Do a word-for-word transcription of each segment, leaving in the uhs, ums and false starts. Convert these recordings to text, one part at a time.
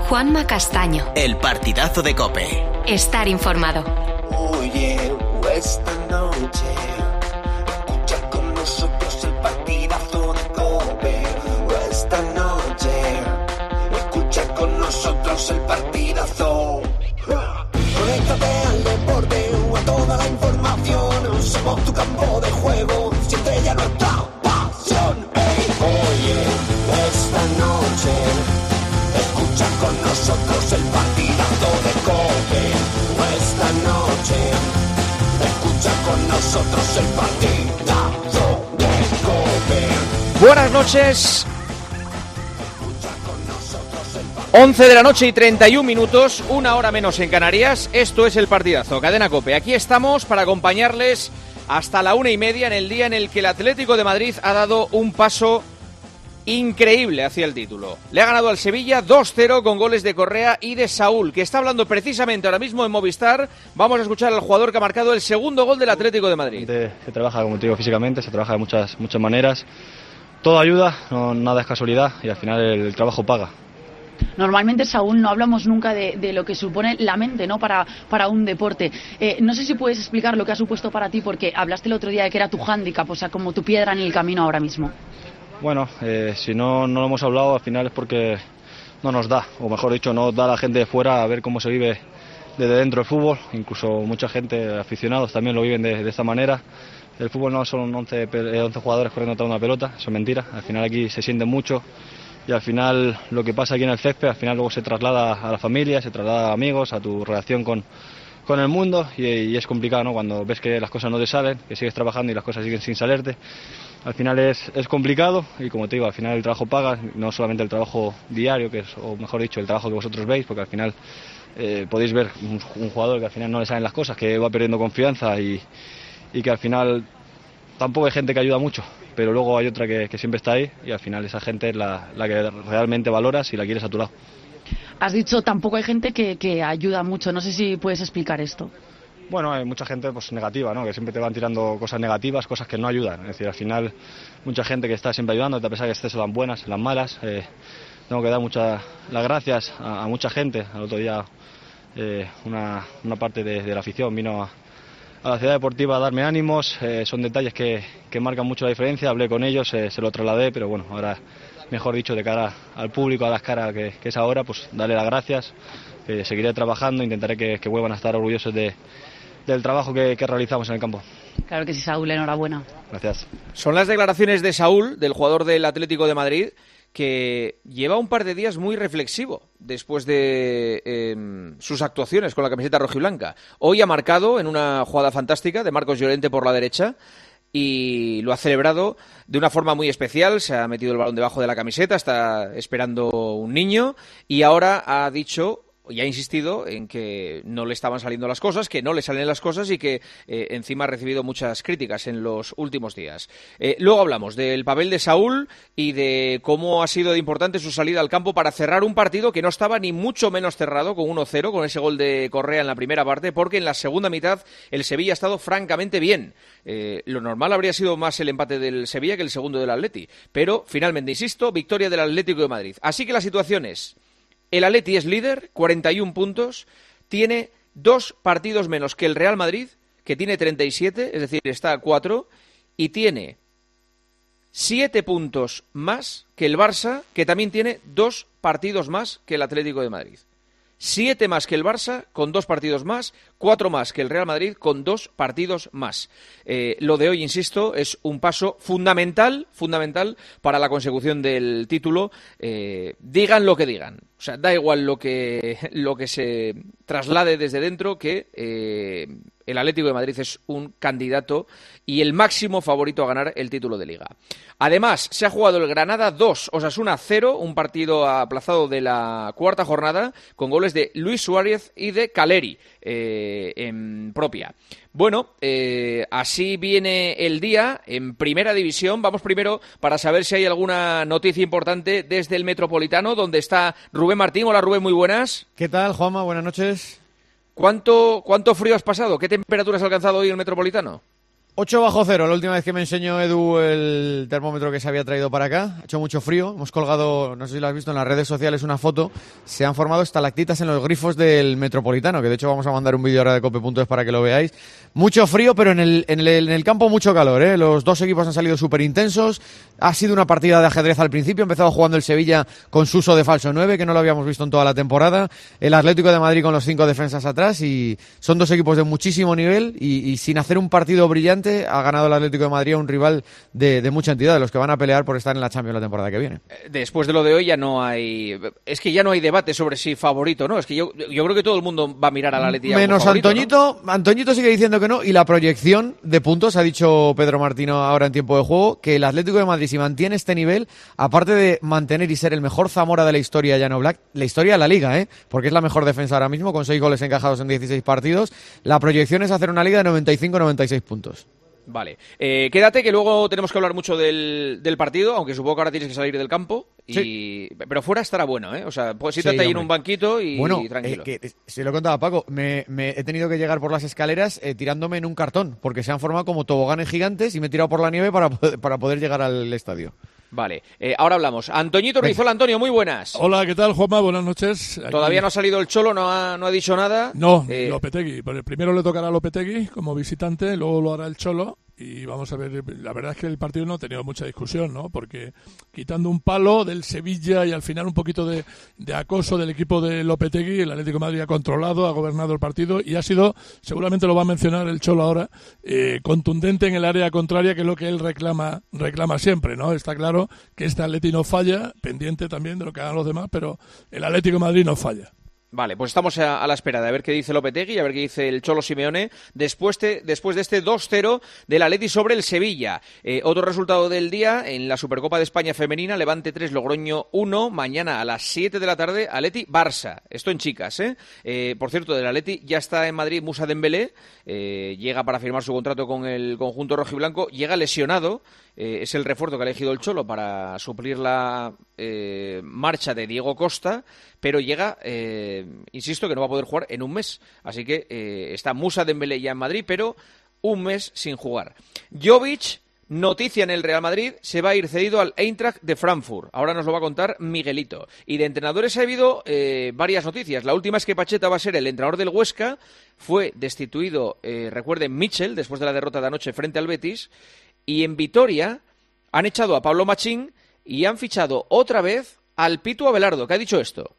Juanma Castaño. El partidazo de COPE. Estar informado. Oye, esta noche escucha con nosotros el partidazo de COPE. Esta noche escucha con nosotros el partidazo. Conéctate al deporte o a toda la información. Somos tu campo de juego, siempre ya nuestra pasión. Hey, oye, esta noche escucha con nosotros el partidazo de COPE. Esta noche escucha con nosotros el partidazo de COPE. Buenas noches. once de la noche y treinta y un minutos, una hora menos en Canarias. Esto es el partidazo, Cadena COPE. Aquí estamos para acompañarles hasta la una y media en el día en el que el Atlético de Madrid ha dado un paso increíble hacia el título. Le ha ganado al Sevilla dos cero con goles de Correa y de Saúl, que está hablando precisamente ahora mismo en Movistar. Vamos a escuchar al jugador que ha marcado el segundo gol del Atlético de Madrid. Se trabaja, como te digo, físicamente, se trabaja de muchas, muchas maneras. Todo ayuda, no, nada es casualidad y al final el, el trabajo paga. Normalmente, Saúl, no hablamos nunca de, de lo que supone la mente, ¿no?, para, para un deporte. Eh, no sé si puedes explicar lo que ha supuesto para ti, porque hablaste el otro día de que era tu hándicap, o sea, como tu piedra en el camino ahora mismo. Bueno, eh, si no, no lo hemos hablado, al final es porque no nos da, o mejor dicho, no da a la gente de fuera a ver cómo se vive desde dentro del fútbol. Incluso mucha gente, aficionados, también lo viven de, de esta manera. El fútbol no son once, once jugadores corriendo tras una pelota, eso es mentira. Al final aquí se siente mucho. Y al final lo que pasa aquí en el césped, al final luego se traslada a la familia, se traslada a amigos, a tu relación con, con el mundo y, y es complicado, ¿no?, cuando ves que las cosas no te salen, que sigues trabajando y las cosas siguen sin salirte. Al final es, es complicado y, como te digo, al final el trabajo paga, no solamente el trabajo diario, que es, o mejor dicho, el trabajo que vosotros veis, porque al final eh, podéis ver un, un jugador que al final no le salen las cosas, que va perdiendo confianza y, y que al final tampoco hay gente que ayuda mucho. Pero luego hay otra que, que siempre está ahí y al final esa gente es la, la que realmente valoras y la quieres a tu lado. Has dicho tampoco hay gente que, que ayuda mucho, no sé si puedes explicar esto. Bueno, hay mucha gente pues negativa, ¿no?, que siempre te van tirando cosas negativas, cosas que no ayudan. Es decir, al final mucha gente que está siempre ayudando, a pesar que estés en las buenas, en las malas. Eh, tengo que dar muchas las gracias a, a mucha gente. Al otro día eh, una, una parte de, de la afición vino a a la ciudad deportiva a darme ánimos, eh, son detalles que, que marcan mucho la diferencia. Hablé con ellos, eh, se lo trasladé, pero bueno, ahora, mejor dicho, de cara al público, a las caras que, que es ahora, pues darle las gracias, que seguiré trabajando, intentaré que, que vuelvan a estar orgullosos de, del trabajo que, que realizamos en el campo. Claro que sí, Saúl, enhorabuena. Gracias. Son las declaraciones de Saúl, del jugador del Atlético de Madrid, que lleva un par de días muy reflexivo después de eh, sus actuaciones con la camiseta rojiblanca. Hoy ha marcado en una jugada fantástica de Marcos Llorente por la derecha y lo ha celebrado de una forma muy especial. Se ha metido el balón debajo de la camiseta, está esperando un niño y ahora ha dicho y ha insistido en que no le estaban saliendo las cosas, que no le salen las cosas y que eh, encima ha recibido muchas críticas en los últimos días. Eh, luego hablamos del papel de Saúl y de cómo ha sido de importante su salida al campo para cerrar un partido que no estaba ni mucho menos cerrado con uno cero, con ese gol de Correa en la primera parte, porque en la segunda mitad el Sevilla ha estado francamente bien. Eh, lo normal habría sido más el empate del Sevilla que el segundo del Atleti, pero finalmente, insisto, victoria del Atlético de Madrid. Así que la situación es: el Atleti es líder, cuarenta y un puntos, tiene dos partidos menos que el Real Madrid, que tiene treinta y siete, es decir, está a cuatro, y tiene siete puntos más que el Barça, que también tiene dos partidos más que el Atlético de Madrid. Siete más que el Barça, con dos partidos más, cuatro más que el Real Madrid, con dos partidos más. Eh, lo de hoy, insisto, es un paso fundamental, fundamental para la consecución del título. Eh, digan lo que digan. O sea, da igual lo que, lo que se traslade desde dentro, que eh, el Atlético de Madrid es un candidato y el máximo favorito a ganar el título de Liga. Además, se ha jugado el Granada dos, Osasuna cero, un partido aplazado de la cuarta jornada, con goles de Luis Suárez y de Caleri eh, en propia. Bueno, eh, así viene el día en Primera División. Vamos primero para saber si hay alguna noticia importante desde el Metropolitano, donde está Rubén Martín. Hola, Rubén, muy buenas. ¿Qué tal, Juanma? Buenas noches. ¿Cuánto, cuánto frío has pasado? ¿Qué temperatura has alcanzado hoy en el Metropolitano? ocho bajo cero, la última vez que me enseñó Edu el termómetro que se había traído para acá. Ha hecho mucho frío. Hemos colgado, no sé si lo has visto en las redes sociales, una foto. Se han formado estalactitas en los grifos del Metropolitano, que de hecho vamos a mandar un vídeo ahora de cope punto es para que lo veáis. Mucho frío, pero en el, en el, en el campo mucho calor, ¿eh? Los dos equipos han salido súper intensos. Ha sido una partida de ajedrez al principio. Ha empezado jugando el Sevilla con Suso de falso nueve, que no lo habíamos visto en toda la temporada. El Atlético de Madrid con los cinco defensas atrás. Y son dos equipos de muchísimo nivel y, y sin hacer un partido brillante ha ganado el Atlético de Madrid a un rival de, de mucha entidad, de los que van a pelear por estar en la Champions la temporada que viene. Después de lo de hoy ya no hay... Es que ya no hay debate sobre si favorito, ¿no? Es que yo, yo creo que todo el mundo va a mirar al Atlético menos favorito, Antoñito, ¿no? Antoñito sigue diciendo que no, y la proyección de puntos, ha dicho Pedro Martino ahora en tiempo de juego, que el Atlético de Madrid, si mantiene este nivel, aparte de mantener y ser el mejor Zamora de la historia, Llano Black, la historia de la Liga, ¿eh? Porque es la mejor defensa ahora mismo, con seis goles encajados en dieciséis partidos, la proyección es hacer una Liga de noventa y cinco a noventa y seis puntos. Vale, eh, quédate que luego tenemos que hablar mucho del, del partido, aunque supongo que ahora tienes que salir del campo, y... sí. Pero fuera estará bueno, ¿eh? O sea, pues siéntate sí, ahí en un banquito y, bueno, y tranquilo. Eh, que, se lo contaba Paco, me, me he tenido que llegar por las escaleras eh, tirándome en un cartón, porque se han formado como toboganes gigantes y me he tirado por la nieve para, para poder llegar al estadio. Vale, eh, ahora hablamos. Antoñito Rizola, Antonio, muy buenas. Hola, ¿qué tal, Juanma? Buenas noches. Aquí... Todavía no ha salido el Cholo, no ha, no ha dicho nada. No, eh... Lopetegui. Pero primero le tocará a Lopetegui como visitante, luego lo hará el Cholo. Y vamos a ver, la verdad es que el partido no ha tenido mucha discusión, ¿no? Porque quitando un palo del Sevilla y al final un poquito de, de acoso del equipo de Lopetegui, el Atlético de Madrid ha controlado, ha gobernado el partido y ha sido, seguramente lo va a mencionar el Cholo ahora, eh, contundente en el área contraria, que es lo que él reclama reclama siempre, ¿no? Está claro que este Atlético no falla, pendiente también de lo que hagan los demás, pero el Atlético de Madrid no falla. Vale, pues estamos a, a la espera de ver qué dice Lopetegui y a ver qué dice el Cholo Simeone después de, después de este dos cero del Atleti sobre el Sevilla. Eh, otro resultado del día en la Supercopa de España Femenina, Levante tres, Logroño uno, mañana a las siete de la tarde, Atleti-Barça. Esto en chicas, ¿eh? eh por cierto, del Atleti ya está en Madrid Moussa Dembélé, eh, llega para firmar su contrato con el conjunto rojiblanco, llega lesionado, eh, es el refuerzo que ha elegido el Cholo para suplir la eh, marcha de Diego Costa, pero llega, eh, insisto, que no va a poder jugar en un mes. Así que eh, está Moussa Dembélé ya en Madrid, pero un mes sin jugar. Jovic, noticia en el Real Madrid, se va a ir cedido al Eintracht de Frankfurt. Ahora nos lo va a contar Miguelito. Y de entrenadores ha habido eh, varias noticias. La última es que Pacheta va a ser el entrenador del Huesca. Fue destituido, eh, recuerden, Mitchell, después de la derrota de anoche frente al Betis. Y en Vitoria han echado a Pablo Machín y han fichado otra vez al Pitu Abelardo, que ha dicho esto.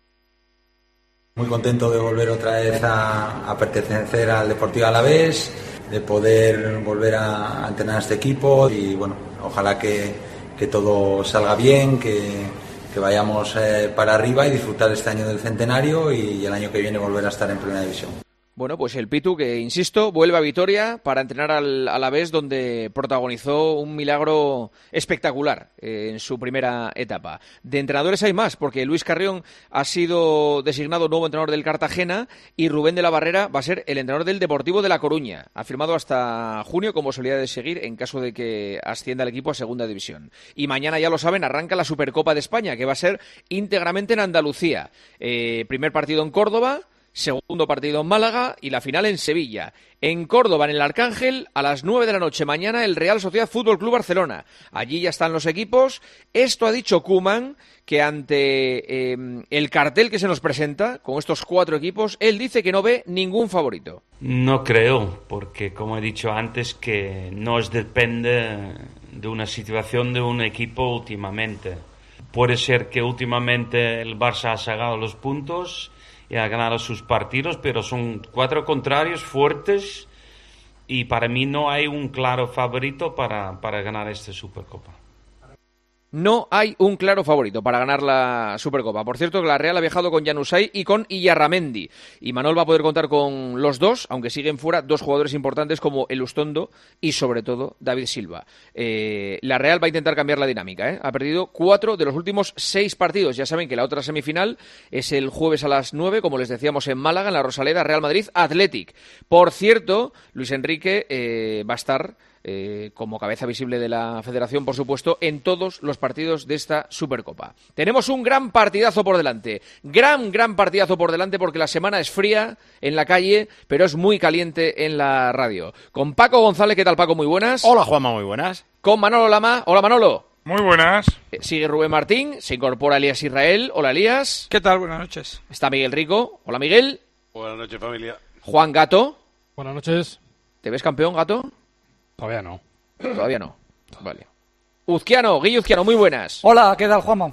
Muy contento de volver otra vez a, a pertenecer al Deportivo Alavés, de poder volver a, a entrenar a este equipo y bueno, ojalá que, que todo salga bien, que, que vayamos eh, para arriba y disfrutar este año del centenario y el año que viene volver a estar en Primera División. Bueno, pues el Pitu, que insisto, vuelve a Vitoria para entrenar al Alavés, donde protagonizó un milagro espectacular eh, en su primera etapa. De entrenadores hay más, porque Luis Carrión ha sido designado nuevo entrenador del Cartagena y Rubén de la Barrera va a ser el entrenador del Deportivo de La Coruña. Ha firmado hasta junio como solía de seguir en caso de que ascienda el equipo a Segunda División. Y mañana, ya lo saben, arranca la Supercopa de España, que va a ser íntegramente en Andalucía. Eh, primer partido en Córdoba, segundo partido en Málaga y la final en Sevilla. En Córdoba, en el Arcángel, a las nueve de la noche mañana, el Real Sociedad Fútbol Club Barcelona. Allí ya están los equipos. Esto ha dicho Koeman, que ante eh, el cartel que se nos presenta, con estos cuatro equipos, él dice que no ve ningún favorito. No creo, porque como he dicho antes, que no es depende de una situación de un equipo últimamente. Puede ser que últimamente el Barça ha sacado los puntos y ha ganado sus partidos, pero son cuatro contrarios fuertes y para mí no hay un claro favorito para, para ganar esta Supercopa. No hay un claro favorito para ganar la Supercopa. Por cierto, que la Real ha viajado con Januzaj y con Illarramendi. Y Manol va a poder contar con los dos, aunque siguen fuera dos jugadores importantes como Elustondo y, sobre todo, David Silva. Eh, la Real va a intentar cambiar la dinámica, ¿eh? Ha perdido cuatro de los últimos seis partidos. Ya saben que la otra semifinal es el jueves a las nueve, como les decíamos, en Málaga, en la Rosaleda, Real Madrid, Athletic. Por cierto, Luis Enrique eh, va a estar eh, como cabeza visible de la Federación, por supuesto, en todos los partidos de esta Supercopa. Tenemos un gran partidazo por delante, gran, gran partidazo por delante, porque la semana es fría en la calle, pero es muy caliente en la radio. Con Paco González, ¿qué tal, Paco? Muy buenas. Hola, Juanma, muy buenas. Con Manolo Lama. Hola, Manolo. Muy buenas. Sigue Rubén Martín, se incorpora Elías Israel. Hola, Elías. ¿Qué tal? Buenas noches. Está Miguel Rico. Hola, Miguel. Buenas noches, familia. Juan Gato. Buenas noches. ¿Te ves campeón, Gato? Todavía no. Todavía no. Vale. Uzquiano, Guille Uzquiano, muy buenas. Hola, ¿qué tal, Juanma?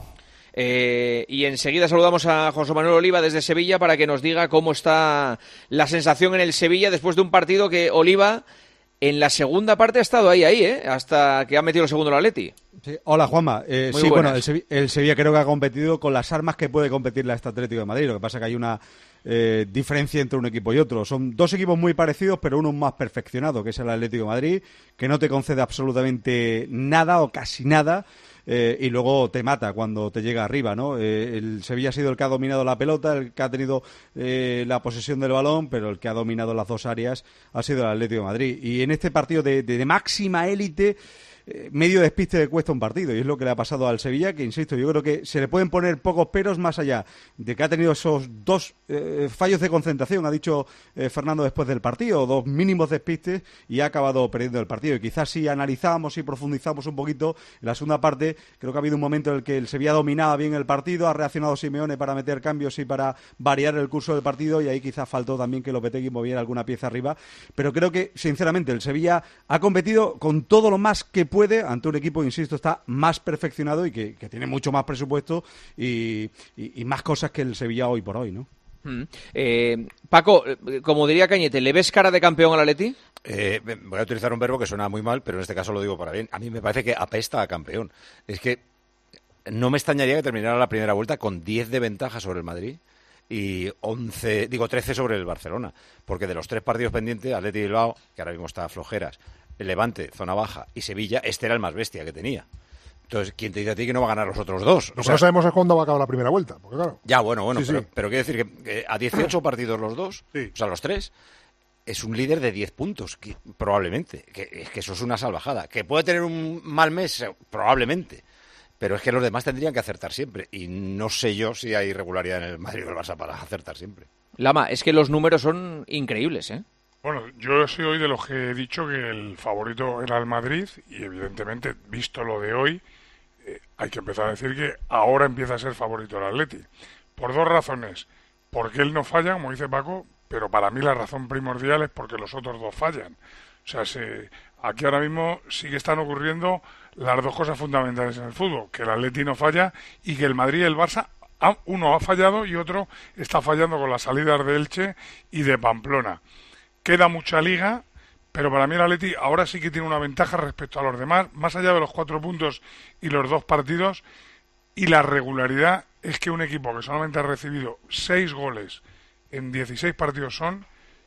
Eh, y enseguida saludamos a José Manuel Oliva desde Sevilla para que nos diga cómo está la sensación en el Sevilla después de un partido que Oliva en la segunda parte ha estado ahí, ahí, ¿eh? Hasta que ha metido el segundo el Atleti. Sí. Hola, Juanma. Eh, Muy sí, buenas. bueno, el Sevilla, el Sevilla creo que ha competido con las armas que puede competir la este Atlético de Madrid. Lo que pasa es que hay una eh, diferencia entre un equipo y otro. Son dos equipos muy parecidos, pero uno más perfeccionado, que es el Atlético de Madrid, que no te concede absolutamente nada o casi nada. Eh, y luego te mata cuando te llega arriba, ¿no? Eh, el Sevilla ha sido el que ha dominado la pelota, el que ha tenido eh, la posesión del balón, pero el que ha dominado las dos áreas ha sido el Atlético de Madrid. Y en este partido de, de, de máxima élite, eh, medio despiste de cuesta un partido, y es lo que le ha pasado al Sevilla, que insisto, yo creo que se le pueden poner pocos peros más allá de que ha tenido esos dos eh, fallos de concentración, ha dicho eh, Fernando después del partido, dos mínimos despistes, y ha acabado perdiendo el partido. Y quizás si analizamos y profundizamos un poquito en la segunda parte, creo que ha habido un momento en el que el Sevilla dominaba bien el partido, ha reaccionado Simeone para meter cambios y para variar el curso del partido, y ahí quizás faltó también que Lopetegui moviera alguna pieza arriba, pero creo que sinceramente el Sevilla ha competido con todo lo más que puede ante un equipo, insisto, está más perfeccionado y que, que tiene mucho más presupuesto y, y, y más cosas que el Sevilla hoy por hoy, ¿no? Mm. Eh, Paco, como diría Cañete, ¿le ves cara de campeón al Atleti? Eh, voy a utilizar un verbo que suena muy mal, pero en este caso lo digo para bien. A mí me parece que apesta a campeón. Es que no me extrañaría que terminara la primera vuelta con diez de ventaja sobre el Madrid y once, digo trece sobre el Barcelona, porque de los tres partidos pendientes, Atleti Bilbao, que ahora mismo está a flojeras, el Levante, zona baja, y Sevilla, este era el más bestia que tenía. Entonces, ¿quién te dice a ti que no va a ganar los otros dos? Lo O que sea, no sabemos es cuándo va a acabar la primera vuelta, porque claro. ya, bueno, bueno, Sí, pero, sí. pero quiero decir que, que a dieciocho partidos los dos, Sí. o sea, los tres, es un líder de diez puntos, que, probablemente. Que, es que eso es una salvajada. Que puede tener un mal mes, eh, probablemente. Pero es que los demás tendrían que acertar siempre. Y no sé yo si hay regularidad en el Madrid o el Barça para acertar siempre. Lama, es que los números son increíbles, ¿eh? Bueno, yo soy hoy de los que he dicho que el favorito era el Madrid y evidentemente, visto lo de hoy, eh, hay que empezar a decir que ahora empieza a ser favorito el Atleti. Por dos razones. Porque él no falla, como dice Paco, pero para mí la razón primordial es porque los otros dos fallan. O sea, se, aquí ahora mismo sí que están ocurriendo las dos cosas fundamentales en el fútbol, que el Atleti no falla y que el Madrid y el Barça, uno ha fallado y otro está fallando con las salidas de Elche y de Pamplona. Queda mucha liga, pero para mí el Atleti ahora sí que tiene una ventaja respecto a los demás, más allá de los cuatro puntos y los dos partidos, y la regularidad es que un equipo que solamente ha recibido seis goles en dieciséis partidos son,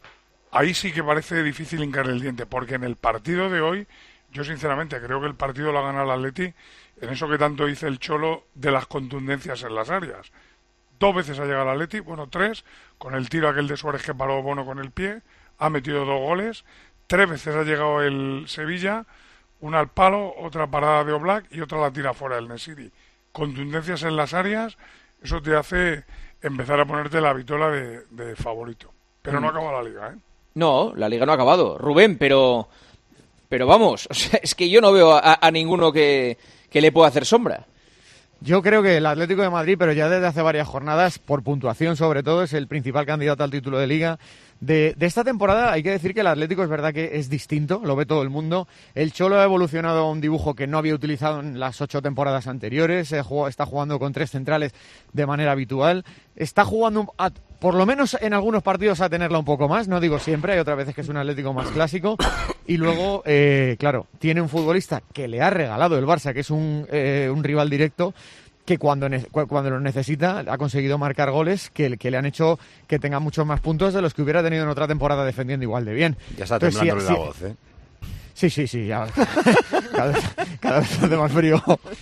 ahí sí que parece difícil hincar el diente, porque en el partido de hoy, yo sinceramente creo que el partido lo ha ganado el Atleti en eso que tanto dice el Cholo de las contundencias en las áreas. Dos veces ha llegado el Atleti, bueno, tres, con el tiro aquel de Suárez que paró Bono con el pie, ha metido dos goles, tres veces ha llegado el Sevilla, una al palo, otra parada de Oblak y otra la tira fuera del Nesiri. Contundencias en las áreas, eso te hace empezar a ponerte la vitola de, de favorito. Pero no acaba la liga, ¿eh? No, la liga no ha acabado. Rubén, pero pero vamos, o sea, es que yo no veo a, a ninguno que, que le pueda hacer sombra. Yo creo que el Atlético de Madrid, pero ya desde hace varias jornadas, por puntuación sobre todo, es el principal candidato al título de Liga. De, de esta temporada hay que decir que el Atlético es verdad que es distinto, lo ve todo el mundo. El Cholo ha evolucionado a un dibujo que no había utilizado en las ocho temporadas anteriores, eh, jugó, está jugando con tres centrales de manera habitual, está jugando, a, por lo menos en algunos partidos, a tenerla un poco más, no digo siempre, hay otras veces que es un Atlético más clásico, y luego, eh, claro, tiene un futbolista que le ha regalado el Barça, que es un, eh, un rival directo, que cuando, ne- cuando lo necesita ha conseguido marcar goles que, que le han hecho que tenga muchos más puntos de los que hubiera tenido en otra temporada defendiendo igual de bien. Ya está Entonces, temblándole sí, la sí, voz, ¿eh? Sí, sí, sí, ya. cada, vez, cada vez hace más frío.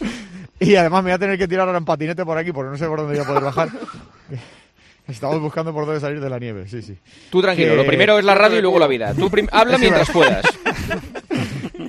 Y además me voy a tener que tirar ahora en patinete por aquí porque no sé por dónde voy a poder bajar. Estamos buscando por dónde salir de la nieve, sí, sí. Tú tranquilo, Que- lo primero es la radio y luego la vida. Tú prim- habla Sí, mientras vale. puedas.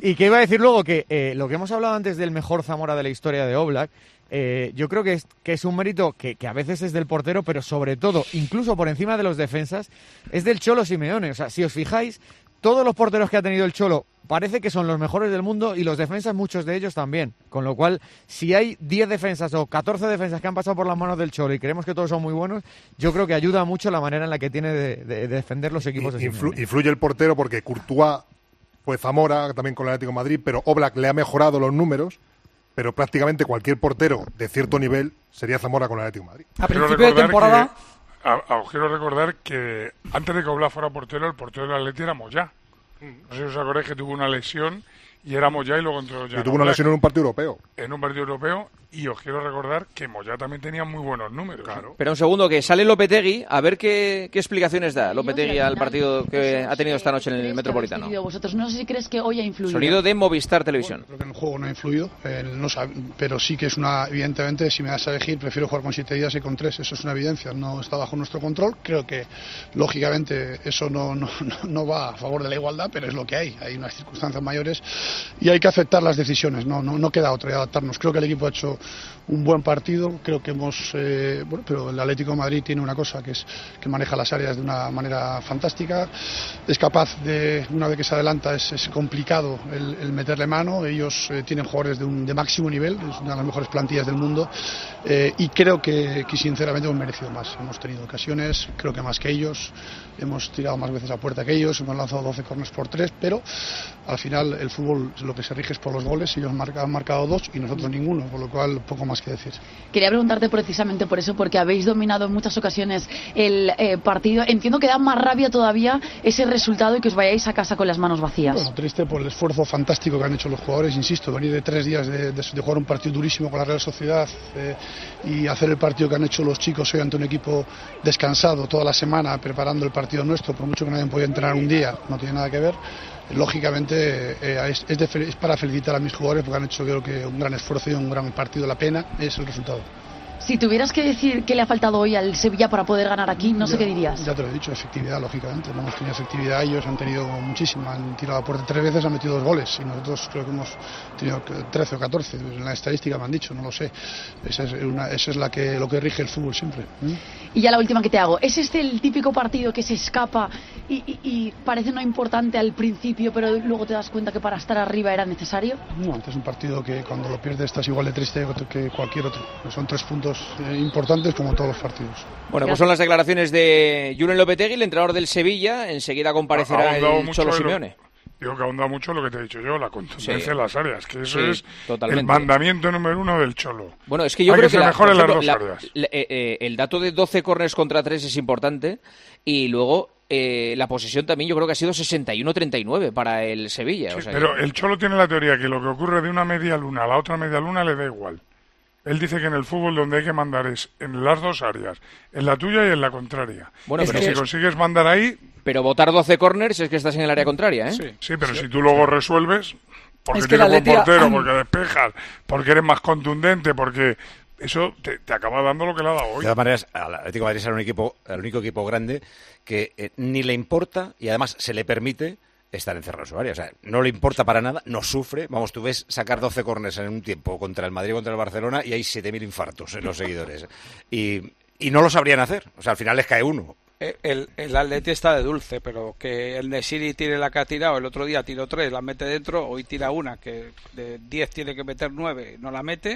Y que iba a decir luego que eh, lo que hemos hablado antes del mejor Zamora de la historia de Oblak, eh, yo creo que es, que es un mérito que, que a veces es del portero, pero sobre todo, incluso por encima de los defensas, es del Cholo Simeone. O sea, si os fijáis, todos los porteros que ha tenido el Cholo parece que son los mejores del mundo y los defensas, muchos de ellos también. Con lo cual, si hay diez defensas o catorce defensas que han pasado por las manos del Cholo y creemos que todos son muy buenos, yo creo que ayuda mucho la manera en la que tiene de, de, de defender los equipos. De Influ, influye el portero porque Courtois fue Zamora, también con el Atlético de Madrid, pero Oblak le ha mejorado los números, pero prácticamente cualquier portero de cierto nivel sería Zamora con el Atlético de Madrid. A principio de temporada... Que, a, a, os quiero recordar que antes de que Oblak fuera portero, el portero del Atlético era Moyá. No sé si os acordáis que tuvo una lesión y era Moyá y luego entró ya. Y tuvo una lesión en un partido europeo. En un partido europeo, y os quiero recordar que Moyá también tenía muy buenos números. Claro. Pero un segundo, que sale Lopetegui, a ver qué, qué explicaciones da Lopetegui al partido que ha tenido esta noche en el Metropolitano. Vosotros no sé si crees que hoy ha influido. Sonido de Movistar Televisión. Bueno, creo que en el juego no ha influido, eh, no sabe, pero sí que es una, evidentemente, si me das a elegir, prefiero jugar con siete días y con tres, eso es una evidencia, no está bajo nuestro control. Creo que, lógicamente, eso no, no, no va a favor de la igualdad, pero es lo que hay, hay unas circunstancias mayores y hay que aceptar las decisiones, no, no, no queda otra, y adaptarnos. Creo que el equipo ha hecho un buen partido, creo que hemos, eh, bueno, pero el Atlético de Madrid tiene una cosa que es que maneja las áreas de una manera fantástica, es capaz de, una vez que se adelanta es, es complicado el, el meterle mano, ellos eh, tienen jugadores de, un, de máximo nivel, es una de las mejores plantillas del mundo eh, y creo que, que sinceramente hemos merecido más, hemos tenido ocasiones, creo que más que ellos, hemos tirado más veces a puerta que ellos, hemos lanzado doce corners por tres, pero al final el fútbol lo que se rige es por los goles, ellos han marcado dos y nosotros ninguno, por lo cual poco más que decir. Quería preguntarte precisamente por eso, porque habéis dominado en muchas ocasiones el eh, partido. Entiendo que da más rabia todavía ese resultado y que os vayáis a casa con las manos vacías. Bueno, triste por el esfuerzo fantástico que han hecho los jugadores, insisto, venir de tres días de, de, de jugar un partido durísimo con la Real Sociedad eh, y hacer el partido que han hecho los chicos hoy ante un equipo descansado toda la semana preparando el partido nuestro, por mucho que no hayan podido entrenar un día, no tiene nada que ver. Lógicamente eh, es, es, de, es para felicitar a mis jugadores porque han hecho creo que un gran esfuerzo y un gran partido. La pena es el resultado. Si tuvieras que decir qué le ha faltado hoy al Sevilla para poder ganar aquí, no ya, sé qué dirías. Ya te lo he dicho, efectividad, lógicamente. No hemos tenido efectividad, ellos han tenido muchísima. Han tirado a puerta tres veces, han metido dos goles. Y nosotros creo que hemos tenido trece o catorce. En la estadística me han dicho, no lo sé. Esa es, una, esa es la que, lo que rige el fútbol siempre. ¿Mm? Y ya la última que te hago. ¿Es este el típico partido que se escapa y, y, y parece no importante al principio, pero luego te das cuenta que para estar arriba era necesario? No, este es un partido que cuando lo pierdes estás igual de triste que cualquier otro. Son tres puntos eh, importantes como todos los partidos. Bueno, pues son las declaraciones de Julen Lopetegui, el entrenador del Sevilla. Enseguida comparecerá el Cholo Simeone. Digo que ahonda mucho lo que te he dicho yo, la contundencia sí. en las áreas, que eso sí, es totalmente. El mandamiento número uno del Cholo. Bueno, es que yo Hay creo que, que, que la, mejor en las ejemplo, dos la, áreas. La, eh, eh, el dato de doce corners contra tres es importante y luego eh, la posesión también yo creo que ha sido sesenta y uno treinta y nueve para el Sevilla. Sí, o sea, pero que... el Cholo tiene la teoría que lo que ocurre de una media luna a la otra media luna le da igual. Él dice que en el fútbol donde hay que mandar es en las dos áreas, en la tuya y en la contraria. Bueno, pero pero si es... consigues mandar ahí... Pero votar doce corners es que estás en el área contraria, ¿eh? Sí, sí pero si tú luego resuelves, porque es que tienes buen portero, han... porque despejas, porque eres más contundente, porque... Eso te, te acaba dando lo que le ha dado hoy. De todas maneras, al Atlético de Madrid será un equipo, el único equipo grande que eh, ni le importa y además se le permite estar encerrado en su área. O sea, no le importa para nada, no sufre. Vamos, tú ves sacar doce corners en un tiempo contra el Madrid o contra el Barcelona y hay siete mil infartos en los seguidores. Y, y no lo sabrían hacer. O sea, al final les cae uno. El, el Atleti está de dulce, pero que el Nesiri tire la que ha tirado, el otro día tiró tres, la mete dentro, hoy tira una, que de diez tiene que meter nueve, no la mete.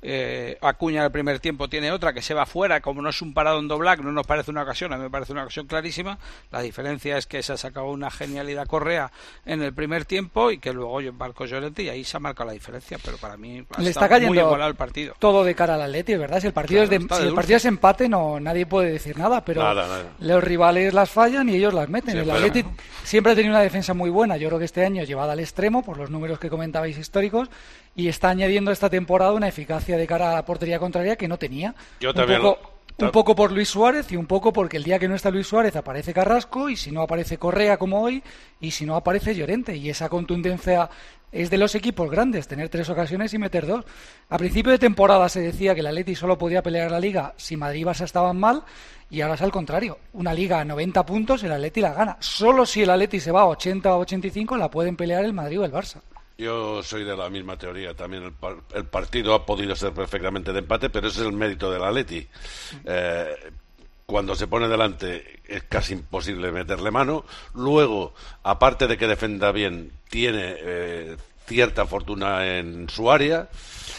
Eh, Acuña el primer tiempo tiene otra que se va fuera, como no es un parado en Doblac, no nos parece una ocasión, a mí me parece una ocasión clarísima. La diferencia es que se ha sacado una genialidad Correa en el primer tiempo y que luego yo embarco Llorente y ahí se ha marcado la diferencia, pero para mí ha le estado está cayendo muy igualado el partido. Todo de cara al Atleti, ¿verdad? Si el partido, claro, es, de, si el partido es empate, no nadie puede decir nada, pero nada, nada. Los rivales las fallan y ellos las meten. Sí, el pero... Atleti siempre ha tenido una defensa muy buena, yo creo que este año llevada al extremo por los números que comentabais históricos y está añadiendo esta temporada una eficacia de cara a la portería contraria que no tenía. Yo un también poco, lo... un poco por Luis Suárez y un poco porque el día que no está Luis Suárez aparece Carrasco y si no aparece Correa como hoy y si no aparece Llorente y esa contundencia es de los equipos grandes, tener tres ocasiones y meter dos. A principio de temporada se decía que el Atleti solo podía pelear la Liga si Madrid y Barça estaban mal y ahora es al contrario. Una Liga a noventa puntos, el Atleti la gana. Solo si el Atleti se va a ochenta o ochenta y cinco la pueden pelear el Madrid o el Barça. Yo soy de la misma teoría. También el, par el partido ha podido ser perfectamente de empate, pero ese es el mérito del Atleti. Eh, cuando se pone delante es casi imposible meterle mano. Luego, aparte de que defenda bien, tiene eh, cierta fortuna en su área.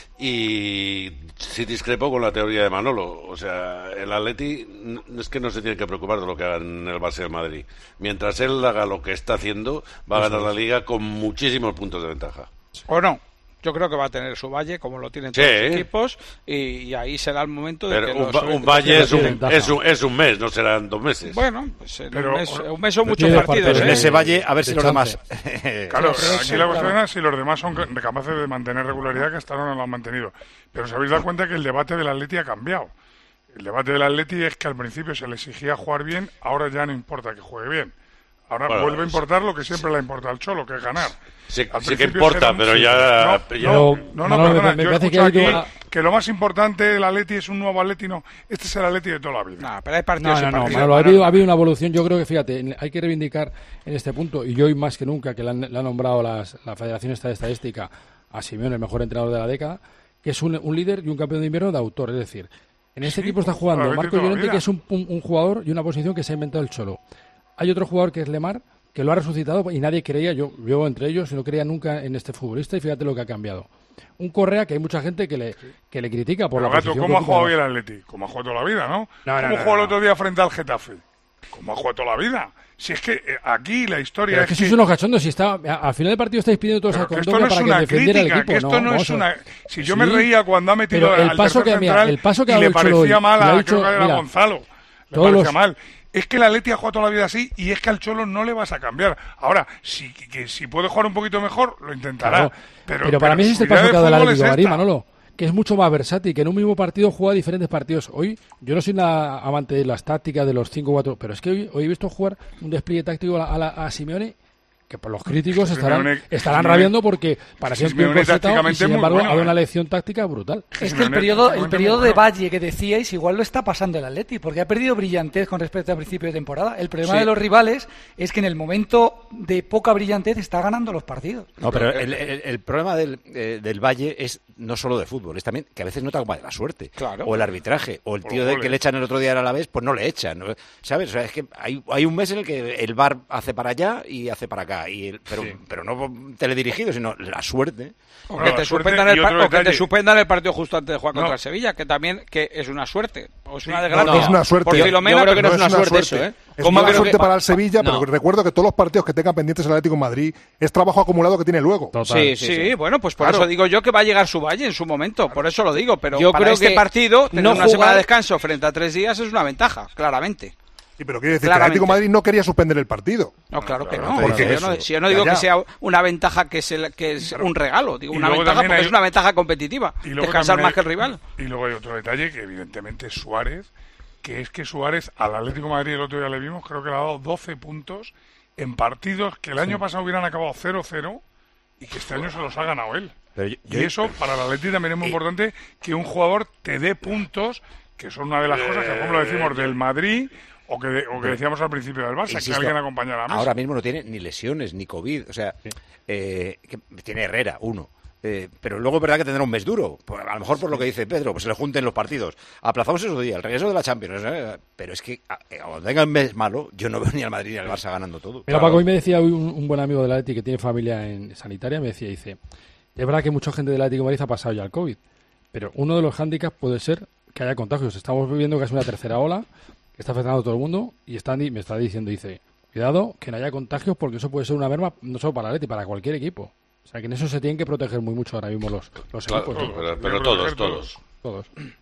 Y sí discrepo con la teoría de Manolo. O sea, el Atleti es que no se tiene que preocupar de lo que haga en el Barça de Madrid. Mientras él haga lo que está haciendo, va a ganar la Liga con muchísimos puntos de ventaja. ¿O no? Yo creo que va a tener su valle, como lo tienen todos sí. los equipos, y, y ahí será el momento de Pero que un, los... un valle es un, es, un, es un mes, no serán dos meses. Bueno, pues en pero, un, mes, un mes son muchos partidos. Pero en ¿eh? ese valle, a ver si los demás... Claro, aquí la cuestión es si los demás son capaces de mantener regularidad, que hasta ahora no lo han mantenido. Pero os habéis dado cuenta que el debate del Atleti ha cambiado. El debate del Atleti es que al principio se le exigía jugar bien, ahora ya no importa que juegue bien. Ahora bueno, vuelve a importar lo que siempre sí. le importa al Cholo, que es ganar. Sí, sí que importa, pero ya... No, ya... no, no, no, no, perdona, me, me yo parece escucho que, aquí a... que lo más importante del Atleti es un nuevo Atleti, no. Este es el Atleti de toda la vida. No, pero hay partidos no, no, y partidos. No, no, ha, habido, ha habido una evolución, yo creo que, fíjate, hay que reivindicar en este punto, y hoy más que nunca, que le han, le han nombrado las, la Federación Esta de Estadística a Simeone, el mejor entrenador de la década, que es un, un líder y un campeón de invierno de autor, es decir, en este sí, equipo está jugando Marco Llorente, que es un, un, un jugador y una posición que se ha inventado el Cholo. Hay otro jugador que es Lemar, que lo ha resucitado y nadie creía, yo, yo entre ellos, no creía nunca en este futbolista y fíjate lo que ha cambiado. Un Correa que hay mucha gente que le, que le critica por pero la gato, posición. ¿cómo ha jugado hoy el Atleti? Como ha jugado toda la vida, ¿no? no, no ¿Cómo no, jugó no, el otro día frente al Getafe? ¿Cómo ha jugado toda la vida? Si es que eh, aquí la historia pero es que... que... sois unos cachondos, si está, al final del partido estáis pidiendo todos a Condovia no para que defendiera el equipo. Que esto no, no es una... Si yo sí, me reía cuando ha metido el al paso tercer que, mira, central el paso que y le parecía hoy, mal a, dicho, creo que era mira, Gonzalo. Le todos parecía los... mal. Es que el Atleti ha jugado toda la vida así y es que al Cholo no le vas a cambiar. Ahora, si, que, si puede jugar un poquito mejor, lo intentará. Claro, pero, pero para pero mí es este el paso que ha dado el Atlético de Madrid, Manolo, que es mucho más versátil, que en un mismo partido juega diferentes partidos. Hoy, yo no soy una amante de las tácticas de los cinco cuatro, pero es que hoy, hoy he visto jugar un despliegue táctico a, a, la, a Simeone que por los críticos estarán, Simeone, estarán Simeone, rabiando porque para ser bien concertado y sin embargo ha dado una ¿eh? lección táctica brutal. Es que el periodo, el periodo de Valle que decíais igual lo está pasando el Atleti, porque ha perdido brillantez con respecto al principio de temporada. El problema sí. de los rivales es que en el momento de poca brillantez está ganando los partidos. No, pero el, el, el problema del, eh, del Valle es no solo de fútbol, es también que a veces no te acompaña la suerte, claro. o el arbitraje, o el tío de que le echan el otro día a la vez, pues no le echan, ¿no? ¿Sabes? O sea, es que hay, hay un mes en el que el V A R hace para allá y hace para acá, y el, pero sí. pero no teledirigido, sino la suerte. O que, te suspendan el, o que te suspendan el partido justo antes de jugar no. contra el Sevilla, que también que es una suerte, o es una desgracia. No, no es una suerte. Por Filomena, yo creo que no, no es una suerte, suerte. Eso, ¿eh? Es una suerte que... para el Sevilla, no. pero recuerdo que todos los partidos que tengan pendientes el Atlético de Madrid es trabajo acumulado que tiene luego. Sí, sí, sí, sí, bueno, pues por claro. eso digo yo que va a llegar su Valle en su momento, por eso lo digo, pero yo para creo este que partido, tener no una jugar... semana de descanso frente a tres días es una ventaja, claramente. Sí, pero quiere decir que el Atlético de Madrid no quería suspender el partido. No, claro que no. Porque yo no, si yo no digo ya, ya. que sea una ventaja que es, el, que es un regalo, digo una ventaja porque hay... es una ventaja competitiva, descansar más hay... que el rival. Y luego hay otro detalle que evidentemente es Suárez, que es que Suárez al Atlético de Madrid el otro día le vimos, creo que le ha dado doce puntos en partidos que el año sí. pasado hubieran acabado cero cero y que este año se los ha ganado él. Pero yo, yo... Y eso para el Atlético también es muy eh... importante, que un jugador te dé puntos, que son una de las cosas que, como lo decimos, del Madrid... O que, de, o que decíamos al principio del Barça, insisto, que alguien acompañara a Messi. Ahora mismo no tiene ni lesiones, ni COVID. O sea, sí. eh, que tiene Herrera, uno. Eh, pero luego es verdad que tendrá un mes duro. Pues a lo mejor por lo que dice Pedro, pues se le junten los partidos. Aplazamos esos días, el regreso de la Champions. ¿eh? Pero es que cuando tenga un mes malo, yo no veo ni al Madrid ni al Barça ganando todo. Mira, claro. Paco, hoy me decía un, un buen amigo del Atleti que tiene familia en sanitaria, me decía, dice, es verdad que mucha gente del Atlético de Madrid ha pasado ya el COVID, pero uno de los hándicaps puede ser que haya contagios. Estamos viviendo casi una tercera ola, que está afectando a todo el mundo, y están, me está diciendo, dice, cuidado, que no haya contagios, porque eso puede ser una merma no solo para el Atleti, para cualquier equipo. O sea, que en eso se tienen que proteger muy mucho ahora mismo los, los claro, equipos. ¿no? Pero, pero todos, todos. Todos.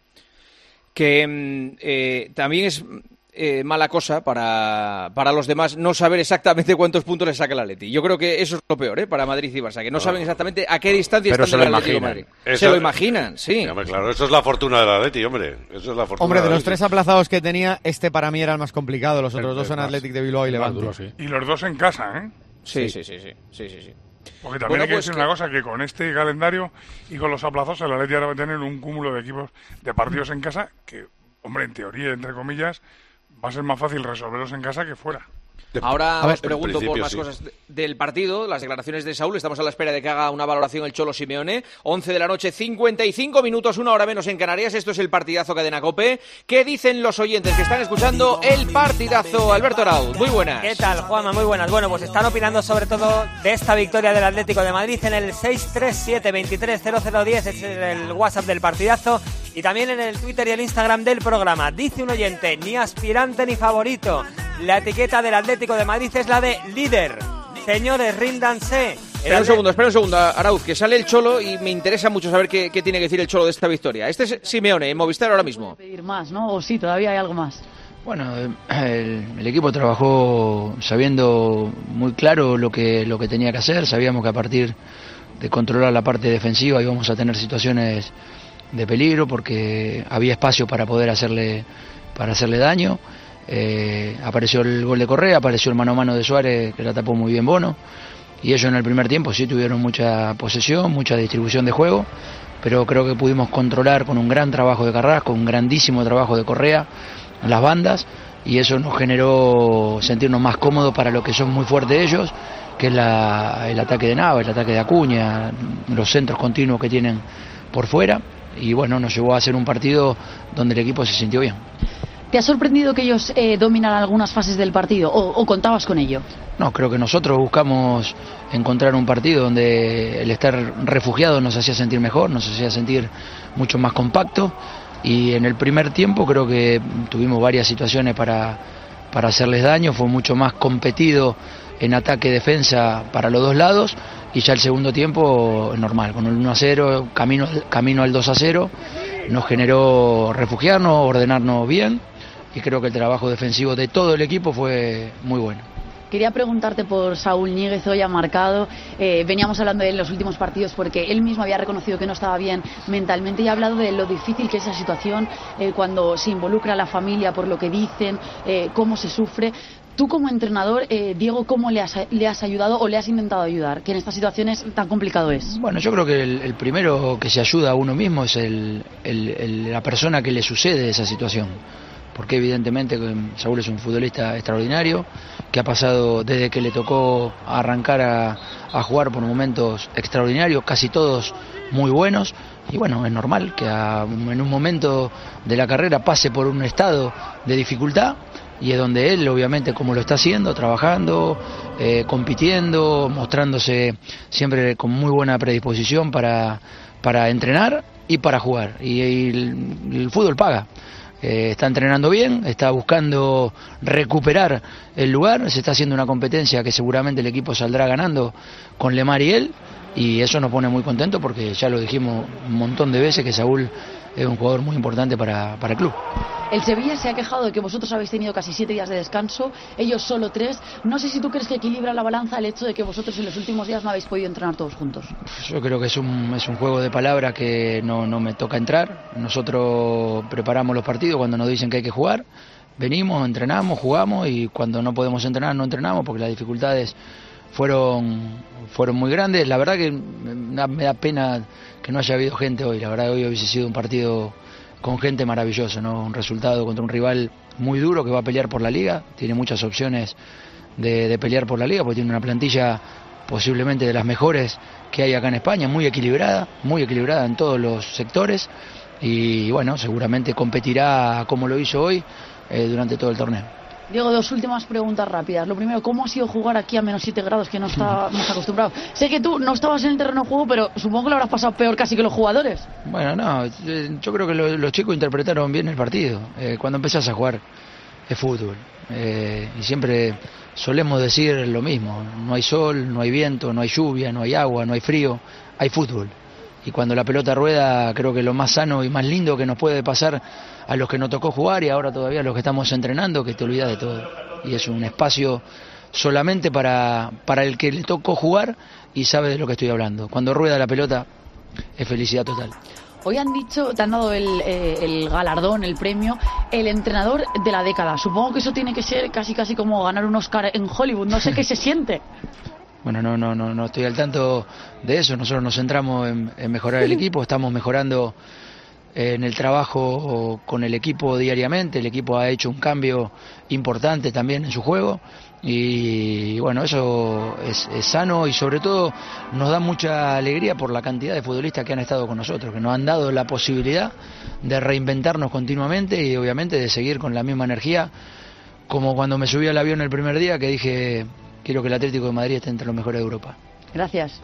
Que eh, también es eh, mala cosa para, para los demás no saber exactamente cuántos puntos le saca el Atleti. Yo creo que eso es lo peor, ¿eh? Para Madrid y Barça, que no saben exactamente a qué distancia pero están del Atlético de Madrid. Eso, se lo imaginan, sí. sí hombre, claro, eso es la fortuna del Atleti, hombre. Eso es la fortuna hombre, de los Atleti. tres aplazados que tenía, este para mí era el más complicado. Los otros el, dos son Athletic de Bilbao y Levante. Duro, sí. Y los dos en casa, ¿eh? Sí, sí, sí, sí, sí, sí, sí. Porque también bueno, hay que pues decir que... una cosa, que con este calendario y con los aplazados el Atleti ahora va a tener un cúmulo de equipos de partidos en casa que, hombre, en teoría, entre comillas, va a ser más fácil resolverlos en casa que fuera. Ahora A ver, os pregunto por más sí. cosas de- del partido, las declaraciones de Saúl. Estamos a la espera de que haga una valoración el Cholo Simeone. once de la noche, cincuenta y cinco minutos, una hora menos en Canarias. Esto es el partidazo Cadena COPE. ¿Qué dicen los oyentes que están escuchando el partidazo? Alberto Arauz, muy buenas. ¿Qué tal, Juanma? Muy buenas. Bueno, pues están opinando sobre todo de esta victoria del Atlético de Madrid en el seis tres siete, veintitrés cero cero diez, es el WhatsApp del partidazo, y también en el Twitter y el Instagram del programa. Dice un oyente, ni aspirante ni favorito. La etiqueta del Atlético de Madrid es la de líder. Señores, ríndanse. Espera un segundo, espera un segundo, Arauz, que sale el Cholo y me interesa mucho saber qué, qué tiene que decir el Cholo de esta victoria. Este es Simeone, en Movistar ahora mismo. Pedir más, ¿no? O sí, todavía hay algo más. Bueno, el, el equipo trabajó sabiendo muy claro lo que, lo que tenía que hacer. Sabíamos que a partir de controlar la parte defensiva íbamos a tener situaciones de peligro porque había espacio para poder hacerle, para hacerle daño. Eh, apareció el gol de Correa, apareció el mano a mano de Suárez, que la tapó muy bien Bono, y ellos en el primer tiempo sí tuvieron mucha posesión, mucha distribución de juego, pero creo que pudimos controlar con un gran trabajo de Carrasco, un grandísimo trabajo de Correa en las bandas, y eso nos generó sentirnos más cómodos para lo que son muy fuertes ellos, que es la, el ataque de Nava, el ataque de Acuña, los centros continuos que tienen por fuera, y bueno, nos llevó a hacer un partido donde el equipo se sintió bien. ¿Te ha sorprendido que ellos eh, dominaran algunas fases del partido o, o contabas con ello? No, creo que nosotros buscamos encontrar un partido donde el estar refugiado nos hacía sentir mejor, nos hacía sentir mucho más compacto, y en el primer tiempo creo que tuvimos varias situaciones para, para hacerles daño, fue mucho más competido en ataque-defensa para los dos lados, y ya el segundo tiempo normal, con el uno a cero, camino, camino al dos a cero, nos generó refugiarnos, ordenarnos bien, y creo que el trabajo defensivo de todo el equipo fue muy bueno. Quería preguntarte por Saúl Ñíguez, hoy ha marcado, eh, veníamos hablando de él en los últimos partidos porque él mismo había reconocido que no estaba bien mentalmente y ha hablado de lo difícil que es esa situación eh, cuando se involucra a la familia por lo que dicen, eh, cómo se sufre. Tú como entrenador, eh, Diego, ¿cómo le has, le has ayudado o le has intentado ayudar? Que en estas situaciones tan complicado es. Bueno, yo creo que el, el primero que se ayuda a uno mismo es el, el, el, la persona que le sucede esa situación. Porque evidentemente Saúl es un futbolista extraordinario, que ha pasado desde que le tocó arrancar a, a jugar por momentos extraordinarios, casi todos muy buenos, y bueno, es normal que a, en un momento de la carrera pase por un estado de dificultad, y es donde él, obviamente, como lo está haciendo, trabajando, eh, compitiendo, mostrándose siempre con muy buena predisposición para, para entrenar y para jugar, y, y el, el fútbol paga. Eh, está entrenando bien, está buscando recuperar el lugar, se está haciendo una competencia que seguramente el equipo saldrá ganando con Lemar y él, y eso nos pone muy contentos porque ya lo dijimos un montón de veces que Saúl es un jugador muy importante para, para el club. El Sevilla se ha quejado de que vosotros habéis tenido casi siete días de descanso, ellos solo tres. No sé si tú crees que equilibra la balanza el hecho de que vosotros en los últimos días no habéis podido entrenar todos juntos. Yo creo que es un, es un juego de palabras que no, no me toca entrar. Nosotros preparamos los partidos cuando nos dicen que hay que jugar. Venimos, entrenamos, jugamos, y cuando no podemos entrenar, no entrenamos porque las dificultades fueron, fueron muy grandes. La verdad que me da, me da pena que no haya habido gente hoy. La verdad que hoy hubiese sido un partido con gente maravilloso, ¿no? Un resultado contra un rival muy duro que va a pelear por la Liga, tiene muchas opciones de, de pelear por la Liga, porque tiene una plantilla posiblemente de las mejores que hay acá en España, muy equilibrada, muy equilibrada en todos los sectores, y bueno, seguramente competirá como lo hizo hoy eh, durante todo el torneo. Diego, dos últimas preguntas rápidas. Lo primero, ¿cómo ha sido jugar aquí a menos siete grados que no estábamos acostumbrados? Sé que tú no estabas en el terreno de juego, pero supongo que lo habrás pasado peor casi que los jugadores. Bueno, no, eh, yo creo que lo, los chicos interpretaron bien el partido. Eh, cuando empezás a jugar es fútbol. Eh, y siempre solemos decir lo mismo. No hay sol, no hay viento, no hay lluvia, no hay agua, no hay frío. Hay fútbol. Y cuando la pelota rueda, creo que lo más sano y más lindo que nos puede pasar a los que nos tocó jugar, y ahora todavía a los que estamos entrenando, que te olvidas de todo. Y es un espacio solamente para, para el que le tocó jugar y sabe de lo que estoy hablando. Cuando rueda la pelota es felicidad total. Hoy han dicho, te han dado el, eh, el galardón, el premio, el entrenador de la década. Supongo que eso tiene que ser casi casi como ganar un Oscar en Hollywood. No sé qué se siente. Bueno, no, no, no, no estoy al tanto de eso. Nosotros nos centramos en, en mejorar el equipo, estamos mejorando en el trabajo con el equipo diariamente. El equipo ha hecho un cambio importante también en su juego, Y bueno, eso es, es sano y sobre todo nos da mucha alegría por la cantidad de futbolistas que han estado con nosotros, que nos han dado la posibilidad de reinventarnos continuamente y obviamente de seguir con la misma energía, como cuando me subí al avión el primer día que dije, quiero que el Atlético de Madrid esté entre los mejores de Europa. Gracias.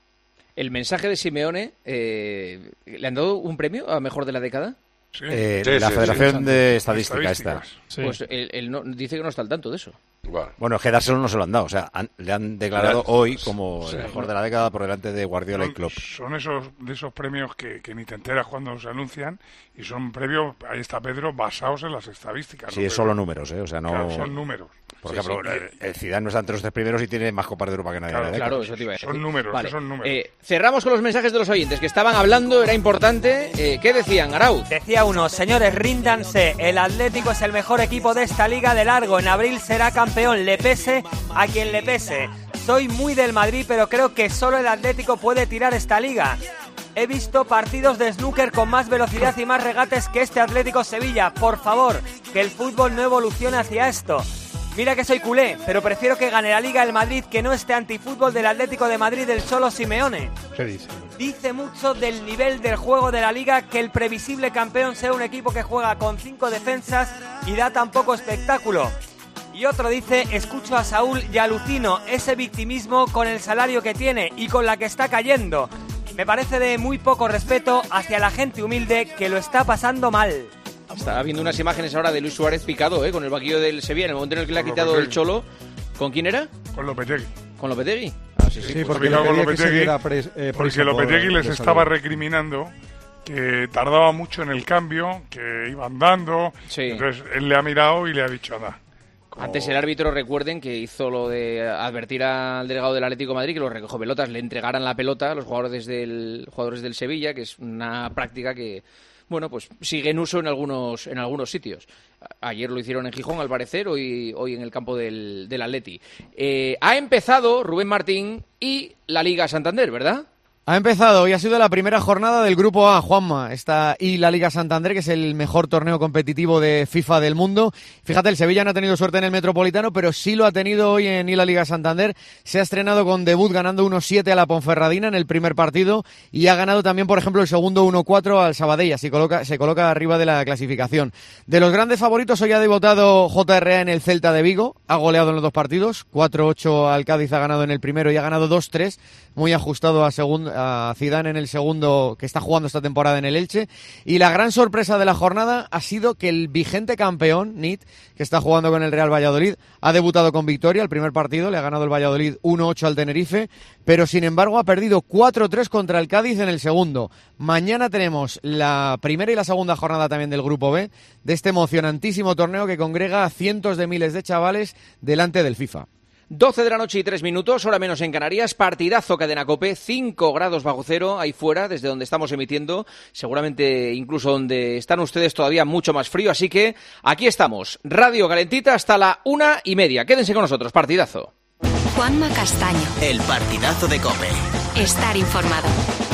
El mensaje de Simeone, eh, ¿le han dado un premio a mejor de la década? Sí. Eh, sí, la sí, Federación sí. de Estadística esta. Sí. Pues él, él no, dice que no está al tanto de eso. Bueno, bueno, es que dárselo no se lo han dado. O sea, han, le han declarado hoy como sí, el mejor de la década por delante de Guardiola son, y Klopp. Son esos de esos premios que, que ni te enteras cuando se anuncian y son premios, ahí está Pedro, basados en las estadísticas. Sí, ¿no? es solo números, ¿eh? O sea, no... Claro, son números. Por sí, ejemplo, sí. el, el Zidane no está entre los tres primeros y tiene más Copas de Europa que nadie. Claro, de la claro, década. eso te iba a decir. Son números, vale. son números. Eh, cerramos con los mensajes de los oyentes que estaban hablando, era importante. Eh, ¿Qué decían, Arau? Decía uno, señores, ríndanse, el Atlético es el mejor equipo de esta liga de largo, en abril será campeón, le pese a quien le pese. Soy muy del Madrid, pero creo que solo el Atlético puede tirar esta liga. He visto partidos de snooker con más velocidad y más regates que este Atlético Sevilla. Por favor, que el fútbol no evolucione hacia esto. Mira que soy culé, pero prefiero que gane la Liga el Madrid que no este antifútbol del Atlético de Madrid del Cholo Simeone. ¿Qué dice? Dice mucho del nivel del juego de la Liga que el previsible campeón sea un equipo que juega con cinco defensas y da tan poco espectáculo. Y otro dice, escucho a Saúl y alucino ese victimismo con el salario que tiene y con la que está cayendo. Me parece de muy poco respeto hacia la gente humilde que lo está pasando mal. Estaba viendo unas imágenes ahora de Luis Suárez picado, ¿eh? Con el banquillo del Sevilla, en el momento en el que le ha quitado Lopetegui. el Cholo. ¿Con quién era? Con Lopetegui. ¿Con Lopetegui? Ah, sí, sí. Sí, Pues porque picado con Lopetegui, Lopetegui, era pres, eh, porque Lopetegui les estaba recriminando que tardaba mucho en el cambio, que iban dando. Sí. Entonces él le ha mirado y le ha dicho, anda. Como... Antes el árbitro, recuerden que hizo lo de advertir al delegado del Atlético de Madrid que los recogepelotas le entregaran la pelota a los jugadores del, jugadores del Sevilla, que es una práctica que, bueno, pues sigue en uso en algunos, en algunos sitios. Ayer lo hicieron en Gijón, al parecer, hoy, hoy en el campo del, del Atleti. Eh, ha empezado Rubén Martín y la Liga Santander, ¿verdad? Ha empezado y ha sido la primera jornada del Grupo A, Juanma. Está y la Liga Santander, que es el mejor torneo competitivo de FIFA del mundo. Fíjate, el Sevilla no ha tenido suerte en el Metropolitano, pero sí lo ha tenido hoy en y la Liga Santander. Se ha estrenado con debut ganando uno siete a la Ponferradina en el primer partido y ha ganado también, por ejemplo, el segundo uno cuatro al Sabadell. Así coloca, se coloca arriba de la clasificación. De los grandes favoritos, hoy ha debutado J R A en el Celta de Vigo. Ha goleado en los dos partidos. cuatro ocho al Cádiz, ha ganado en el primero y ha ganado dos tres. Muy ajustado a, segun, a Zidane en el segundo, que está jugando esta temporada en el Elche. Y la gran sorpresa de la jornada ha sido que el vigente campeón, Nit, que está jugando con el Real Valladolid, ha debutado con victoria el primer partido, le ha ganado el Valladolid uno ocho al Tenerife, pero sin embargo ha perdido cuatro tres contra el Cádiz en el segundo. Mañana tenemos la primera y la segunda jornada también del Grupo B, de este emocionantísimo torneo que congrega a cientos de miles de chavales delante del FIFA. doce de la noche y tres minutos, hora menos en Canarias, partidazo Cadena COPE, cinco grados bajo cero ahí fuera, desde donde estamos emitiendo, seguramente incluso donde están ustedes todavía mucho más frío, así que aquí estamos, radio calentita hasta la una y media, quédense con nosotros, partidazo. Juanma Castaño. El partidazo de COPE. Estar informado.